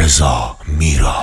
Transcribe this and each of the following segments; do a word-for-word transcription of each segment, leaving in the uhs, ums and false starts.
رضا میراب.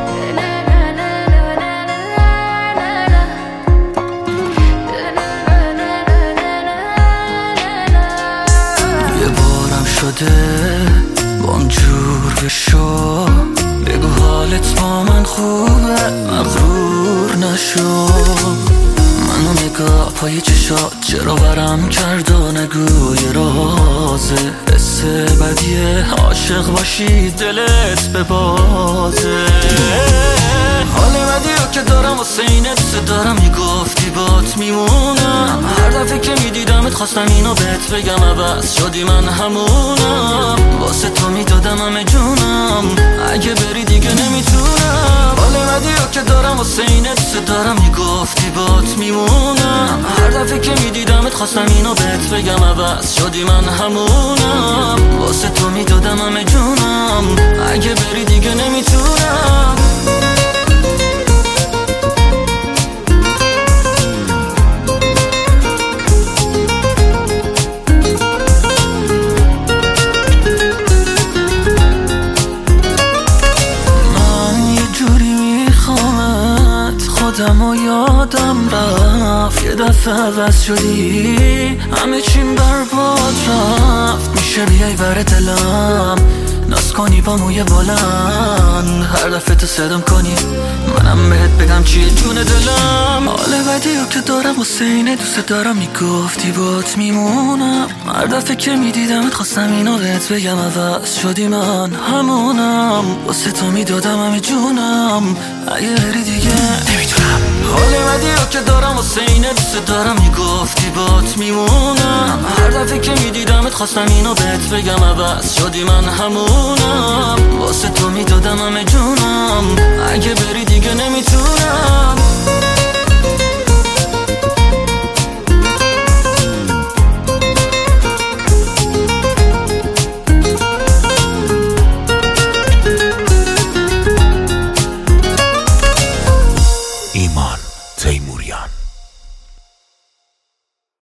یه بارم شده بامجور بشو، بگو حالت با من خوبه، مغرور نشو. منو نگاه پای چشات چرا ورم کرد و نگو یه رازه، حس بدیه عاشق باشی دلت به بازه. حال بدیو که دارم واسه اینه دوست دارم، میگفتی بات میمونم. هر دفعه که میدیدمت خواستم اینو بهت بگم، عوض شدی من همونم. واسه تو میدادم همه جونم، اگه بری دیگه نمیتونم. حال بدیو که دارم واسه اینه دوست دارم، میگفتی بات میمونم. هر دفعه که میدیدمت خواستم اینو بهت بگم، عوض شدی من همونم. واسه تو میدادم همه جونم، اگه بری دیگه نمیتونم. خودم و یادم رفت، یه دفعه عوض شدی، همه چیم برباد رفت. میشه بیای بر دلم ناز کنی با موی بلند، هر دفعه تو صدام کنی منم بهت بگم چیه جون دلم. حال بدیو که دارم واسه اینه دوست دارم، میگفتی بات میمونم. هر دفعه که میدیدمت خواستم اینو بهت بگم، عوض شدی من همونم. واسه تو میدادم همه جونم، اگه بری دیگه نمیتونم. حال بدیو که دارم واسه اینه دوست دارم، میگفتی بات میمونم. هر دفعه که میدیدمت خواستم اینو بهت بگم، عوض شدی من همون.